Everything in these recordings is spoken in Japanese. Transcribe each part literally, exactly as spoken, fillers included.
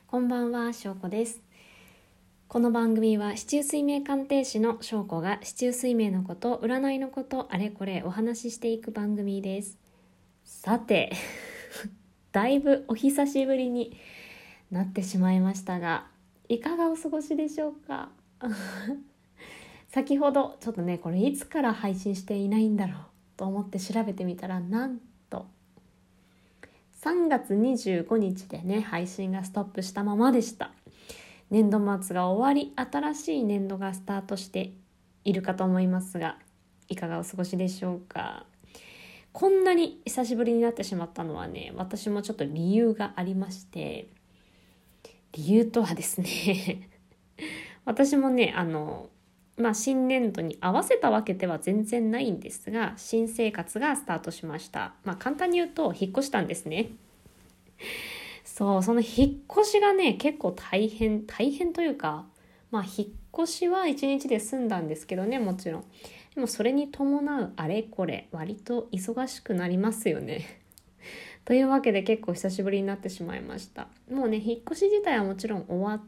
こんばんは、しょうこです。この番組は四柱推命鑑定士のしょうこが四柱推命のこと、占いのこと、あれこれお話ししていく番組です。さて、だいぶお久しぶりになってしまいましたが、いかがお過ごしでしょうか。先ほどちょっとね、これいつから配信していないんだろうと思って調べてみたら、なんとさんがつにじゅうごにちでね、配信がストップしたままでした。年度末が終わり、新しい年度がスタートしているかと思いますが、いかがお過ごしでしょうか。こんなに久しぶりになってしまったのはね、私もちょっと理由がありまして、理由とはですね私もね、あのまあ新年度に合わせたわけでは全然ないんですが、新生活がスタートしました。まあ簡単に言うと引っ越したんですね。そう、その引っ越しがね、結構大変、大変というか、まあ引っ越しはいちにちで済んだんですけどね、もちろん。でもそれに伴うあれこれ、割と忙しくなりますよね。というわけで結構久しぶりになってしまいました。もうね、引っ越し自体はもちろん終わって、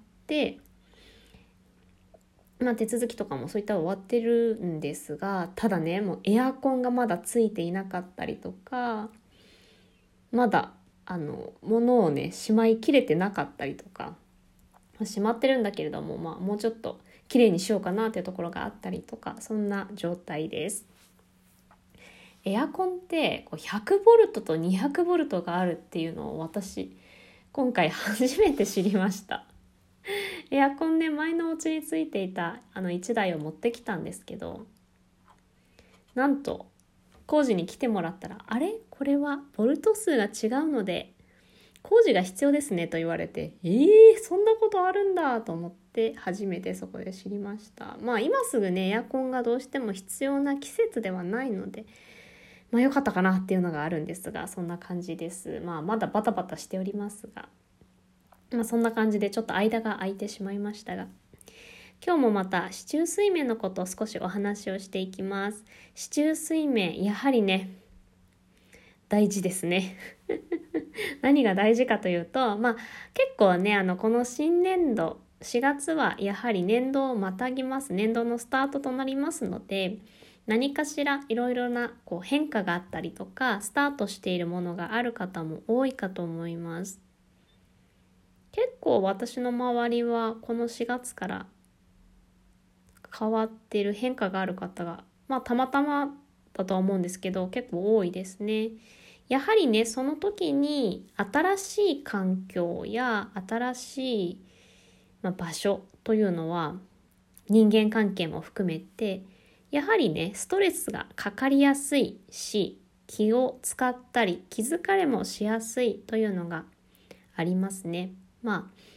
まあ手続きとかもそういった終わってるんですが、ただね、もうエアコンがまだついていなかったりとか、まだあの物をねしまいきれてなかったりとか、しまってるんだけれども、まあもうちょっときれいにしようかなっていうところがあったりとか、そんな状態です。エアコンってこうひゃくボルトとにひゃくボルトがあるっていうのを私今回初めて知りました。エアコンね、前のお家についていたあのいちだいを持ってきたんですけど、なんと工事に来てもらったら、あれこれはボルト数が違うので工事が必要ですねと言われて、えー、そんなことあるんだと思って初めてそこで知りました。まあ今すぐねエアコンがどうしても必要な季節ではないので、まあ良かったかなっていうのがあるんですが、そんな感じです。まあまだバタバタしておりますが、まあそんな感じでちょっと間が空いてしまいましたが、今日もまた四柱推命のことを少しお話をしていきます。四柱推命、やはりね大事ですね何が大事かというと、まあ結構ね、あのこの新年度しがつはやはり年度をまたぎます。年度のスタートとなりますので、何かしらいろいろなこう変化があったりとか、スタートしているものがある方も多いかと思います。結構私の周りはこのしがつから変わっている、変化がある方が、まあたまたまだとは思うんですけど、結構多いですね。やはりね、その時に新しい環境や新しい、まあ、場所というのは人間関係も含めて、やはりねストレスがかかりやすいし、気を使ったり気疲れもしやすいというのがありますね。まあ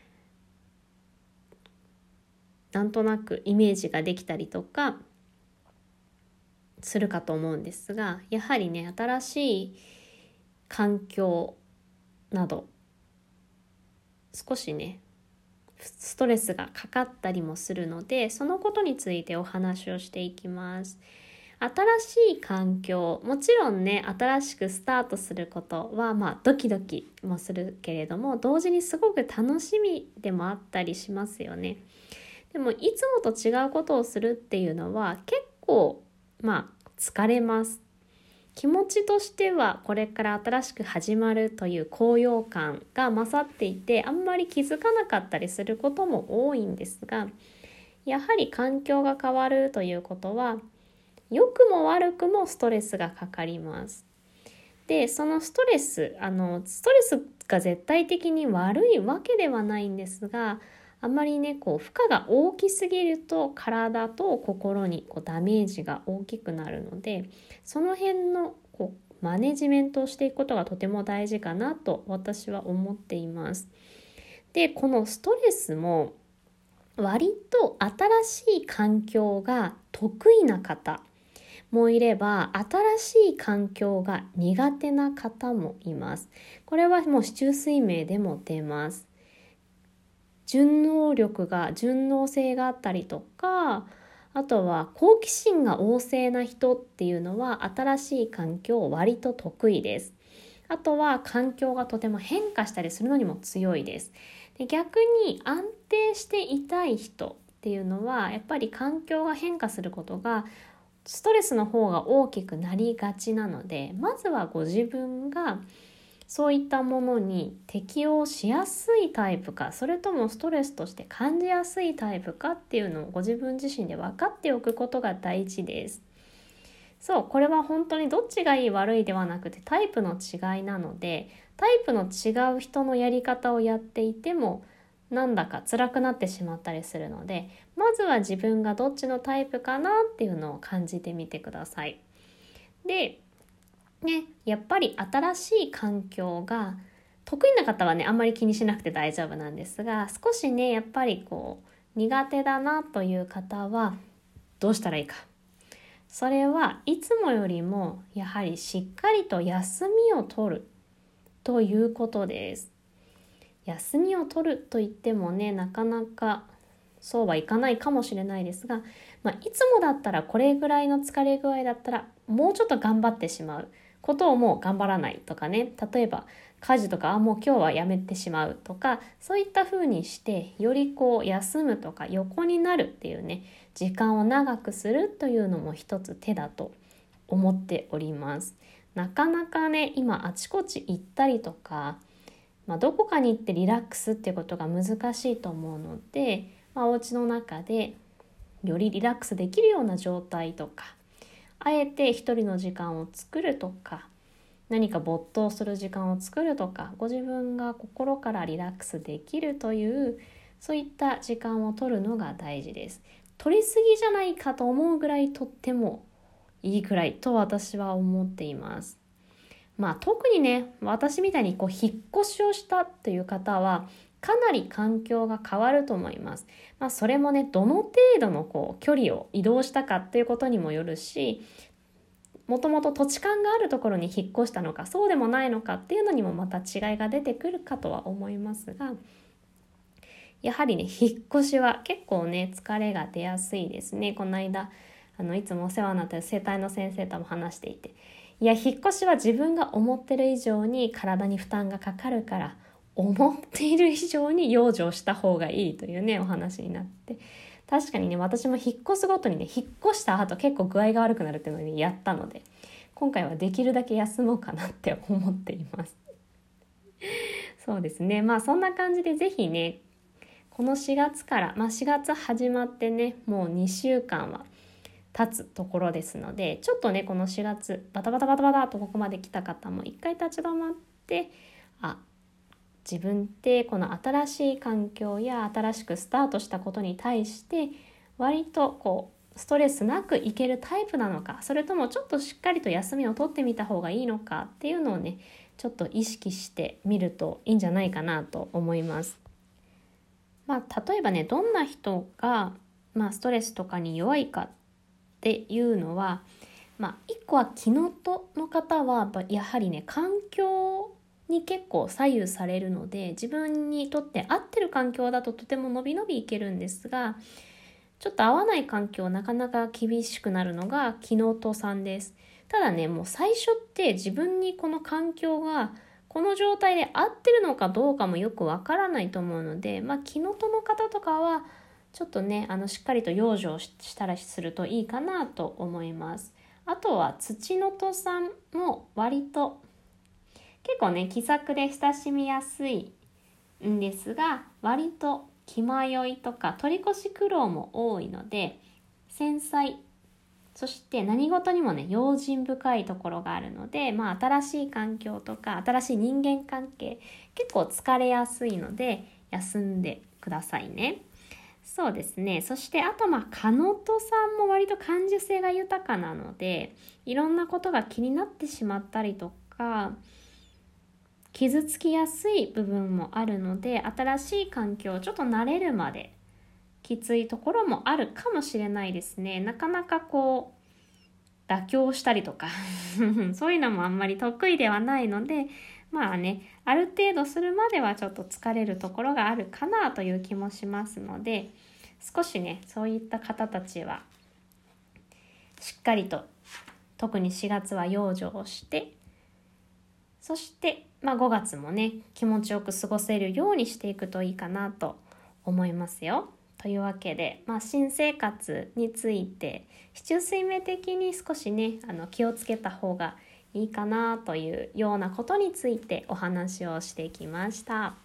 なんとなくイメージができたりとかするかと思うんですが、やはりね新しい環境など少しねストレスがかかったりもするので、そのことについてお話をしていきます。新しい環境、もちろんね新しくスタートすることはまあドキドキもするけれども、同時にすごく楽しみでもあったりしますよね。でもいつもと違うことをするっていうのは結構まあ疲れます。気持ちとしてはこれから新しく始まるという高揚感が勝っていて、あんまり気づかなかったりすることも多いんですが、やはり環境が変わるということは良くも悪くもストレスがかかります。で、そのストレス、あのストレスが絶対的に悪いわけではないんですが、あまりねこう負荷が大きすぎると体と心にこうダメージが大きくなるので、その辺のこうマネジメントをしていくことがとても大事かなと私は思っています。で、このストレスも割と新しい環境が得意な方もいれば、新しい環境が苦手な方もいます。これはもう四柱推命でも出ます。順応力が順応性があったりとか、あとは好奇心が旺盛な人っていうのは新しい環境割と得意です。 あとは環境がとても変化したりするのにも強いです。で、逆に安定していたい人っていうのはやっぱり環境が変化することがストレスの方が大きくなりがちなので、まずはご自分がそういったものに適応しやすいタイプか、それともストレスとして感じやすいタイプかっていうのをご自分自身で分かっておくことが大事です。そう、これは本当にどっちがいい悪いではなくてタイプの違いなので、タイプの違う人のやり方をやっていてもなんだか辛くなってしまったりするので、まずは自分がどっちのタイプかなっていうのを感じてみてください。でね、やっぱり新しい環境が得意な方はねあんまり気にしなくて大丈夫なんですが、少しねやっぱりこう苦手だなという方はどうしたらいいか。それはいつもよりもやはりしっかりと休みを取るということです。休みを取ると言ってもねなかなかそうはいかないかもしれないですが、まあ、いつもだったらこれぐらいの疲れ具合だったらもうちょっと頑張ってしまうことをもう頑張らないとかね、例えば家事とかあもう今日はやめてしまうとか、そういった風にしてよりこう休むとか横になるっていうね時間を長くするというのも一つ手だと思っております。なかなかね今あちこち行ったりとか、まあ、どこかに行ってリラックスっていうことが難しいと思うので、まあ、お家の中でよりリラックスできるような状態とか、あえて一人の時間を作るとか、何か没頭する時間を作るとか、ご自分が心からリラックスできるというそういった時間を取るのが大事です。取りすぎじゃないかと思うぐらいとってもいいくらいと私は思っています。まあ特にね私みたいにこう引っ越しをしたという方はかなり環境が変わると思います。まあそれもねどの程度のこう距離を移動したかということにもよるし、もともと土地勘があるところに引っ越したのかそうでもないのかっていうのにもまた違いが出てくるかとは思いますが、やはりね引っ越しは結構ね疲れが出やすいですね。この間あのいつもお世話になっている整体の先生とも話していて、いや引っ越しは自分が思ってる以上に体に負担がかかるから思っている以上に養生した方がいいというねお話になって、確かにね私も引っ越すごとにね引っ越した後結構具合が悪くなるっていうのにやったので、今回はできるだけ休もうかなって思っていますそうですね、まあそんな感じでぜひねこのしがつから、まあ、しがつ始まってねもうにしゅうかんは経つところですので、ちょっとねこのしがつバタバタバタバタとここまで来た方も一回立ち止まって、あ自分ってこの新しい環境や新しくスタートしたことに対して割とこうストレスなくいけるタイプなのか、それともちょっとしっかりと休みを取ってみた方がいいのかっていうのをねちょっと意識してみるといいんじゃないかなと思います。まあ例えばねどんな人が、まあ、ストレスとかに弱いかっていうのは、まあ一個は気のとの方はやはりね環境に結構左右されるので、自分にとって合ってる環境だととても伸び伸びいけるんですが、ちょっと合わない環境なかなか厳しくなるのが気のとさんです。ただねもう最初って自分にこの環境がこの状態で合ってるのかどうかもよくわからないと思うので、まあ気のとの方とかはちょっとねあのしっかりと養生したりするといいかなと思います。あとは土のとさんも割と結構ね気さくで親しみやすいんですが、割と気迷いとか取り越し苦労も多いので繊細、そして何事にもね用心深いところがあるので、まあ新しい環境とか新しい人間関係結構疲れやすいので休んでくださいね。そうですね。そしてあとまあカノトさんも割と感受性が豊かなので、いろんなことが気になってしまったりとか傷つきやすい部分もあるので、新しい環境ちょっと慣れるまできついところもあるかもしれないですね。なかなかこう妥協したりとかそういうのもあんまり得意ではないので、まあねある程度するまではちょっと疲れるところがあるかなという気もしますので、少しねそういった方たちはしっかりと特にしがつは養生をしてそして、まあ、ごがつもね気持ちよく過ごせるようにしていくといいかなと思いますよ。というわけで、まあ、新生活について四柱推命的に少しねあの気をつけた方がいいかなというようなことについてお話をしてきました。